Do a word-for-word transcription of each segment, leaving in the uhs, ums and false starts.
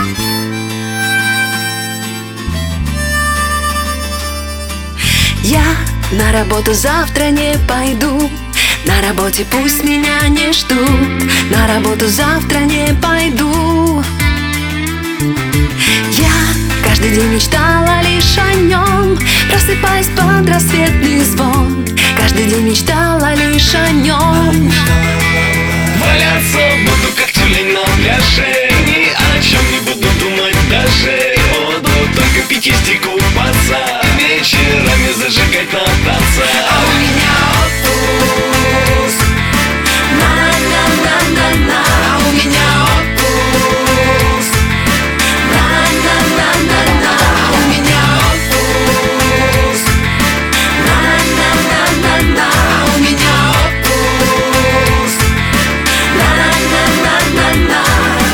Я на работу завтра не пойду, на работе пусть меня не ждут, на работу завтра не пойду. Я каждый день мечтала лишь о нем, просыпаясь под рассветный звон. Каждый день мечтала лишь о нем. Валяться буду, как тюлень на пляже, ни о чем не буду думать даже. Буду только пить и купаться, вечерами зажигать на танце. А у меня отпуск, на-на-на-на-на. А у меня отпуск, на-на-на-на-на. А у меня отпуск, на-на-на-на-на. А у меня отпуск, на-на-на-на-на.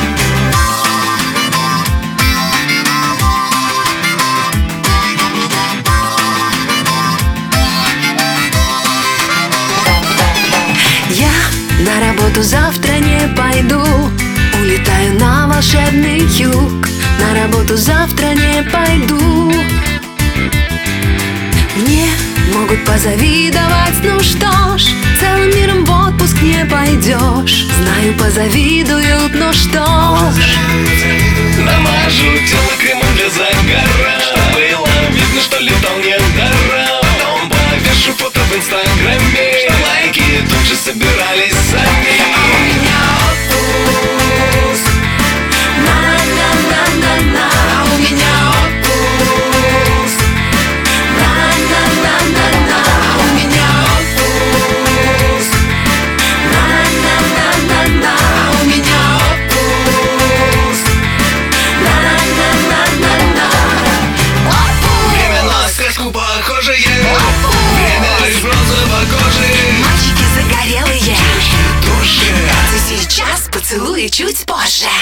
Я на работу завтра не пойду, улетаю на волшебный юг. На работу завтра не пойду. Мне могут позавидовать, ну что ж, целым миром в отпуск не пойдешь. Знаю, позавидуют, ну что ж. Намажу тело кремом для загара, чтоб было видно, что летал не даром. Потом повешу фото в инстаграме, что лайки тут же собирались сами. А у меня отпуск, на-на-на-на-на. А у меня отпуск, на-на-на-на-на. А у меня отпуск, на-на-на-на-на. А у меня отпуск, на-на-на-на-на. Отпуск! Время на сказку похожее, время лишь розово-кожие. Мальчики загорелые, Души танцы сейчас, поцелуи чуть позже.